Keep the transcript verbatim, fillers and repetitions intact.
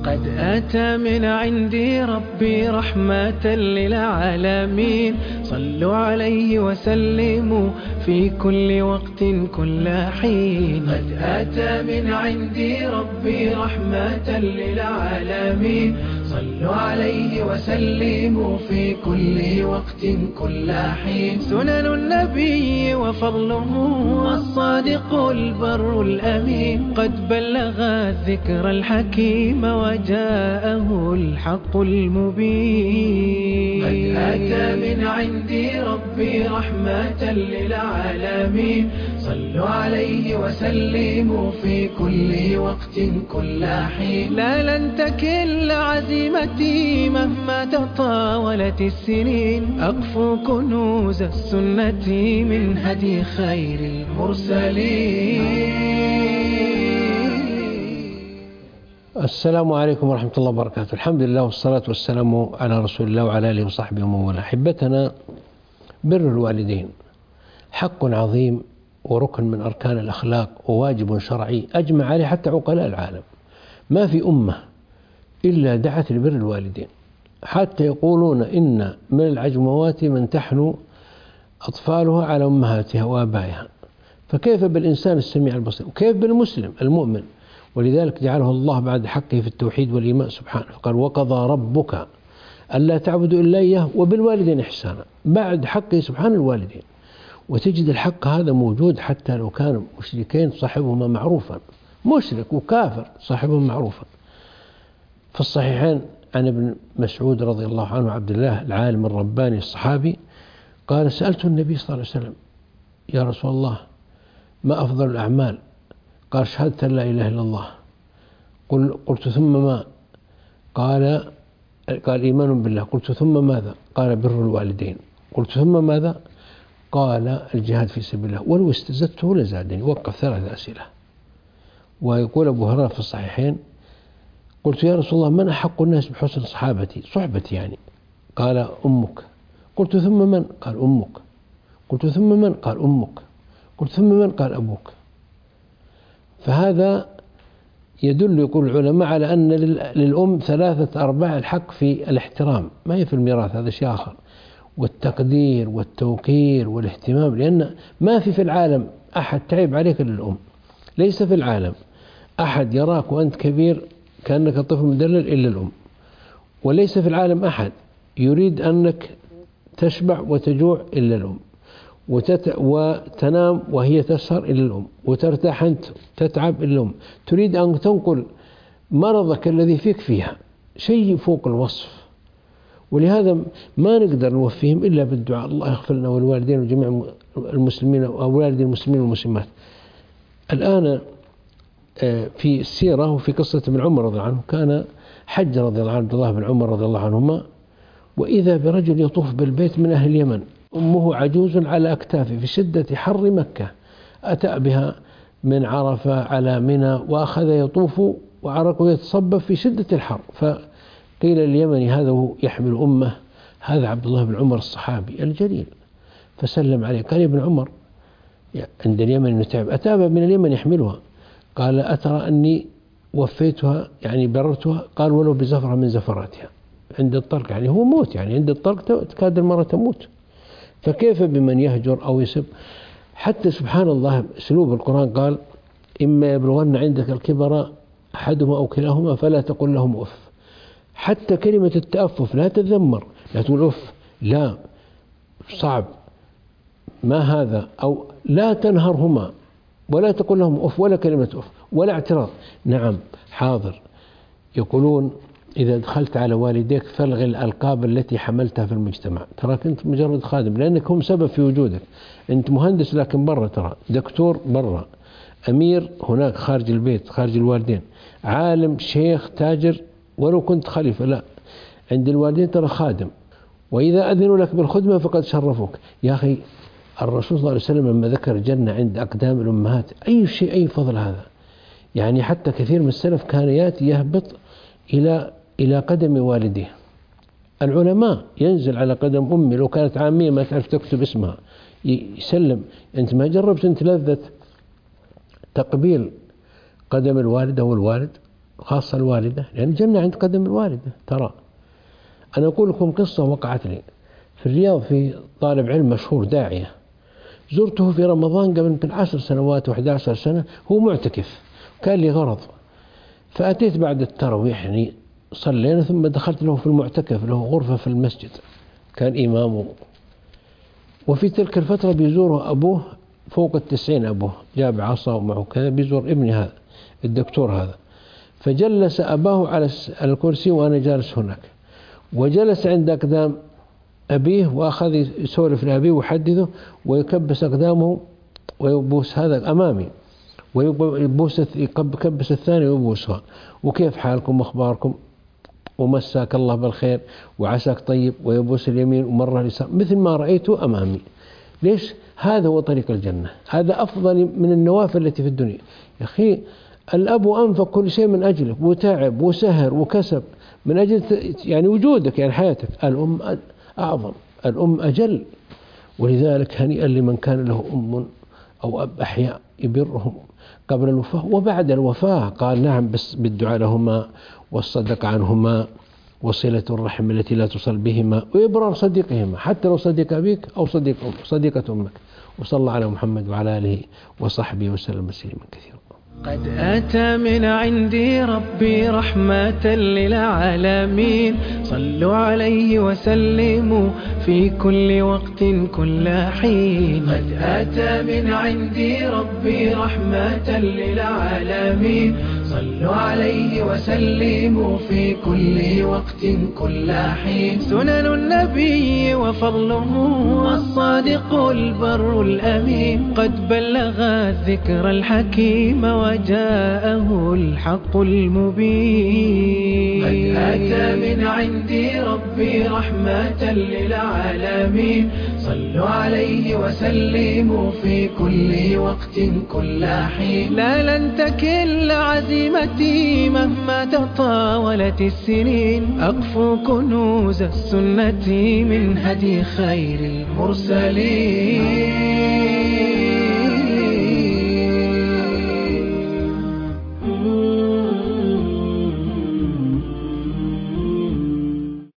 قد أتى من عندي ربي رحمة للعالمين، صلوا عليه وسلموا في كل وقت كل حين. قد أتى من عندي ربي رحمة للعالمين، صلوا عليه وسلموا في كل وقت كل حين. سنن النبي وفضله الصادق البر الأمين، قد بلغ الذكر الحكيم وجاءه الحق المبين. قد أتى من عندي ربي رحمة للعالمين، صلوا عليه وسلموا في كل وقت كل حين. لا لن تكل عزيمتي مهما تطاولت السنين، أقفو كنوز السنة من هدي خير المرسلين. السلام عليكم ورحمة الله وبركاته. الحمد لله والصلاة والسلام على رسول الله وعلى آله وصحبه ومن والاه. أحبتنا، بر الوالدين حق عظيم وركن من أركان الأخلاق وواجب شرعي أجمع عليه حتى عقلاء العالم. ما في أمة إلا دعت لبر الوالدين، حتى يقولون إن من العجموات من تحنو أطفالها على أمهاتها وآبائها، فكيف بالإنسان السميع البصير، وكيف بالمسلم المؤمن؟ ولذلك جعله الله بعد حقه في التوحيد والإيمان سبحانه، فقال وقضى ربك ألا تعبدوا إلا إياه وبالوالدين إحسانا، بعد حقه سبحانه الوالدين. وتجد الحق هذا موجود حتى لو كانوا مشركين صاحبهما معروفا، مشرك وكافر صاحبهما معروفا. في الصحيحين عن ابن مسعود رضي الله عنه عبد الله العالم الرباني الصحابي قال سألت النبي صلى الله عليه وسلم يا رسول الله ما أفضل الأعمال؟ قال شهادة لا إله إلا الله. قل قلت ثم ما؟ قال قال إيمان بالله. قلت ثم ماذا؟ قال بر الوالدين. قلت ثم ماذا؟ قال الجهاد في سبيل الله. ولو استزدته لزادني. وقف ثلاث أسئلة. ويقول أبو هريرة في الصحيحين قلت يا رسول الله من أحق الناس بحسن صحابتي صحبتي يعني؟ قال أمك. قلت ثم من؟ قال أمك. قلت ثم من؟ قال أمك. قلت ثم من؟ قال أبوك. فهذا يدل يقول العلماء على أن للأم ثلاثة أرباع الحق في الاحترام، ما هي في الميراث، هذا شيء آخر، والتقدير والتوقير والاهتمام، لأن ما في في العالم أحد تعب عليك للأم، ليس في العالم أحد يراك وأنت كبير كأنك طفل مدلل إلا الأم، وليس في العالم أحد يريد أنك تشبع وتجوع إلا الأم، وتت... وتنام وهي تسهر إلى الأم، وترتاح أنت تتعب إلى الأم، تريد أن تنقل مرضك الذي فيك فيها، شيء فوق الوصف. ولهذا ما نقدر نوفيهم إلا بالدعاء، الله يغفر لنا والوالدين وجميع المسلمين وأولاد المسلمين والمسلمات. الآن في السيرة وفي قصة ابن عمر رضي الله عنه، كان حج رضي الله عنه عبد الله بن عمر رضي الله عنهما، وإذا برجل يطوف بالبيت من أهل اليمن، أمه عجوز على أكتافه في شدة حر مكة، أتى بها من عرفة على منى وأخذ يطوف وعرقه يتصبب في شدة الحر، فقيل اليمني هذا هو يحمل أمه، هذا عبد الله بن عمر الصحابي الجليل، فسلم عليه قال يا ابن عمر عند اليمن نتعب، أتى من اليمن يحملها، قال أترى أني وفيتها يعني بررتها؟ قال ولو بزفرة من زفراتها، عند الطلق يعني هو موت، يعني عند الطلق تكاد المرأة تموت، فكيف بمن يهجر أو يسب؟ حتى سبحان الله أسلوب القرآن قال إما يبلغن عندك الكبر أحدهما أو كلاهما فلا تقل لهم أف. حتى كلمة التأفف لا تذمر، لا تقول أف، لا صعب ما هذا، أو لا تنهرهما ولا تقول لهم أف ولا كلمة أف ولا اعتراض، نعم حاضر. يقولون إذا دخلت على والديك فالغ الألقاب التي حملتها في المجتمع، تراك أنت مجرد خادم لأنك هم سبب في وجودك، أنت مهندس لكن برا، ترى دكتور برا، أمير هناك خارج البيت خارج الوالدين، عالم شيخ تاجر ولو كنت خليفة، لا عند الوالدين ترى خادم، وإذا أذنوا لك بالخدمة فقد شرفوك. يا أخي الرسول صلى الله عليه وسلم لما ذكر الجنة عند أقدام الأمهات، أي شيء أي فضل هذا، يعني حتى كثير من السلف كان يأتي يهبط إلى إلى قدم والديه. العلماء ينزل على قدم أمي لو كانت عامية ما تعرف تكتب اسمها، يسلم. أنت ما جربت أنت لذة تقبيل قدم الوالدة والوالد؟ خاصة الوالدة، لأن الجنة عند قدم الوالدة. ترى أنا أقول لكم قصة وقعت لي في الرياض، في طالب علم مشهور داعية، زرته في رمضان قبل يمكن عشر سنوات وإحدى عشر سنة، هو معتكف، كان لي غرض، فأتيت بعد التراويح يعني صلينا، ثم دخلت له في المعتكف، له غرفة في المسجد، كان إمامه. وفي تلك الفترة بيزوره أبوه فوق التسعين، أبوه جاب عصا ومعه كذا بيزور ابني هذا الدكتور هذا، فجلس أباه على الكرسي وأنا جالس هناك، وجلس عند أقدام أبيه وأخذ يسولف لأبيه ويحدثه ويكبس أقدامه ويبوس هذا أمامي، ويبوس يكبس الثاني ويبوسها، وكيف حالكم أخباركم ومساك الله بالخير وعساك طيب، ويبوس اليمين ومرة اليسار مثل ما رأيته أمامي. ليش؟ هذا هو طريق الجنة، هذا أفضل من النوافل التي في الدنيا. يا أخي الأب أنفق كل شيء من أجلك وتعب وسهر وكسب من أجل يعني وجودك يعني حياتك. الأم أعظم، الأم أجل، ولذلك هنيئا لمن كان له أم أو أب أحياء يبرهم قبل الوفاة وبعد الوفاة. قال نعم، بس بالدعاء لهما والصدق عنهما وصلة الرحم التي لا تصل بهما وإبرار صديقهما، حتى لو صديق أبيك أو صديق أم صديقة أمك. وصلى الله على محمد وعلى آله وصحبه وسلم تسليما كثيرا. قد أتى من عندي ربي رحمة للعالمين، صلوا عليه وسلموا في كل وقت كل حين. قد أتى من عندي ربي رحمة للعالمين، صلوا عليه وسلموا في كل وقت كل حين. سنن النبي وفضله الصادق البر الأمين، قد بلغ الذكر الحكيم وجاءه الحق المبين. قد أتى من عندي ربي رحمة للعالمين، صلوا عليه وسلموا في كل وقت كل حين. لا لن تكل عزيمتي مهما تطاولت السنين، أقفو كنوز السنة من هدي خير المرسلين.